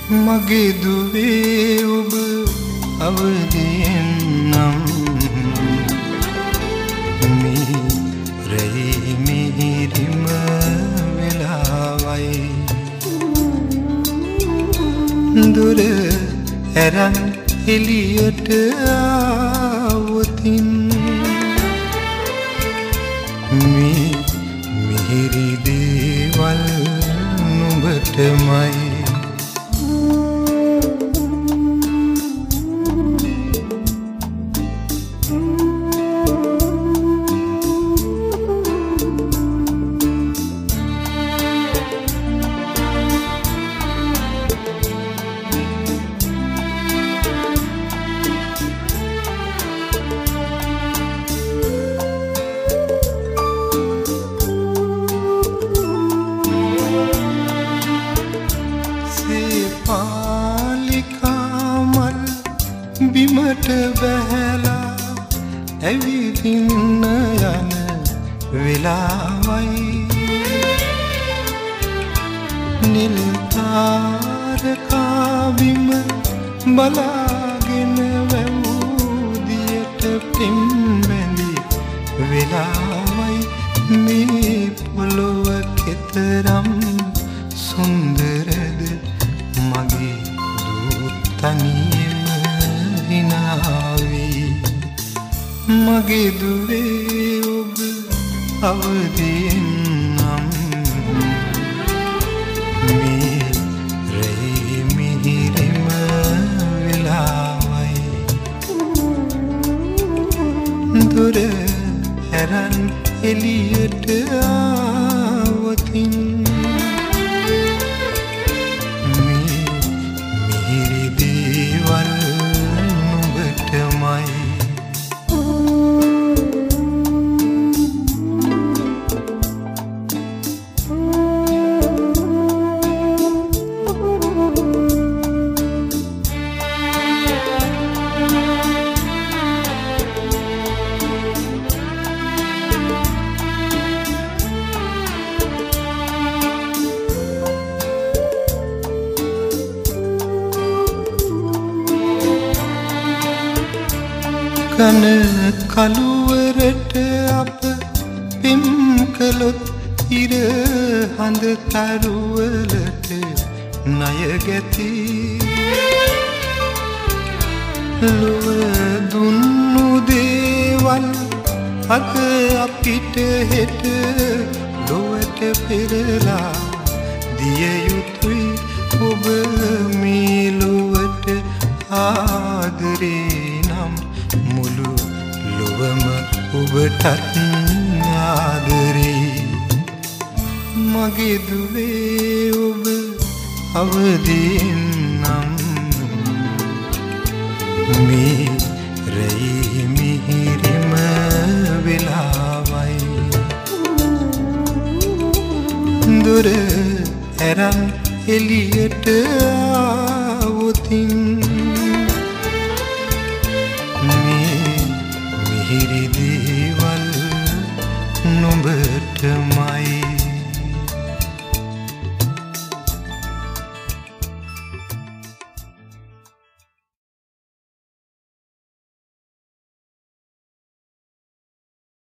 මගේ දුවේ ඔබ අවදියෙන් නම් මේ රැයි මිහිරිම වෙලාවයි දුර ඇරන් එළියට ආවොතින් මේ මිහිරි දේවල් නුඹටමයි බිමට බැහැලා ඇවිදින්න යන වෙලාවයි නිල් තාරකා බිම බලාගෙන වැවුදියට පින් බැඳි වෙලාවයි මේ පොළොව කෙතරම් සුන්දරද මගේ දූ තනියම මගේ දුවේ ඔබ අවදියෙන් නම් මේ රැයි මිහිරිම වෙලාවයි දුර ඇරන් එළියට ආවොතින් මේ මිහිරි දේවල් නුඹටමයි කන කළුවරට අප පිම් කළොත් ඉර හඳ තරුවලට ණය ගැති ලොව දුන්නු දේවල් අද අපිට හෙට ලොවට පෙරලා දිය යුතුයි ඔබ මේ ලොවට ආදරේ නම් මුළු ලොවම ඔබටත් ආදරේ මගේ දුවේ ඔබ අවදියෙන් නම් මේ රැයි මිහිරිම වෙලාවයි දුර ඇරන් එළියට ආවොතින් මිහිරි දේවල් නුඹටමයි